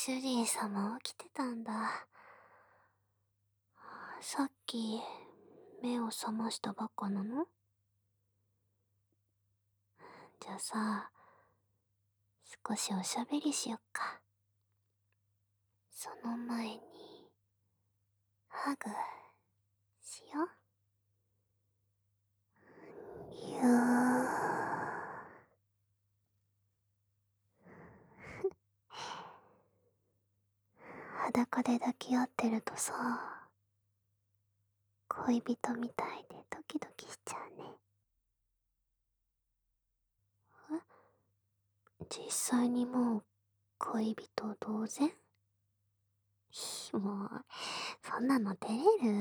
主人様起きてたんだ。さっき、目を覚ましたばっかなの？じゃあさ、少しおしゃべりしよっか。その前に、ハグ、しよう。ぎゅー。裸で抱き合ってるとさ、恋人みたいでドキドキしちゃうね。実際にもう恋人同然？もう、そんなの照れる。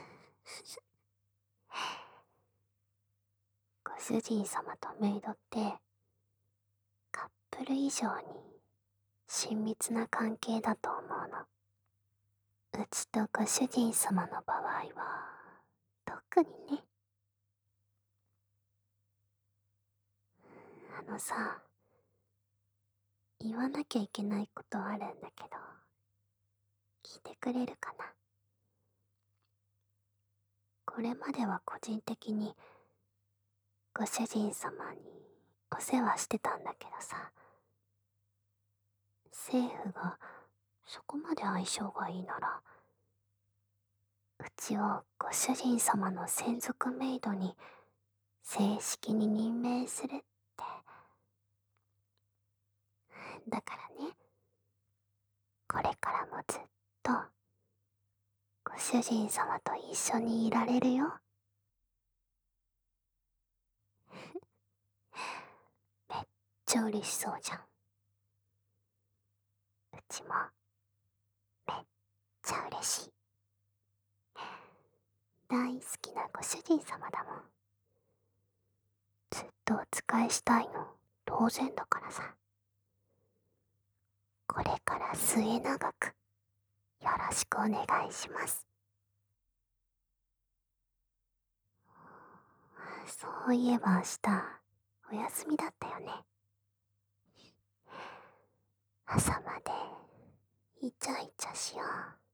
ご主人様とメイドって、カップル以上に親密な関係だと思うの。うちとご主人様の場合は、特にね。あのさ、言わなきゃいけないことあるんだけど、聞いてくれるかな？これまでは個人的に、ご主人様にお世話してたんだけどさ、政府がそこまで相性がいいなら、うちをご主人様の専属メイドに正式に任命するって。だからね、これからもずっとご主人様と一緒にいられるよ。めっちゃ嬉しそうじゃん。うちもめっちゃ嬉しい。大好きなご主人様だもん。ずっとお仕えしたいの当然だからさ。これから末永くよろしくお願いします。そういえば明日お休みだったよね。朝までイチャイチャしよう。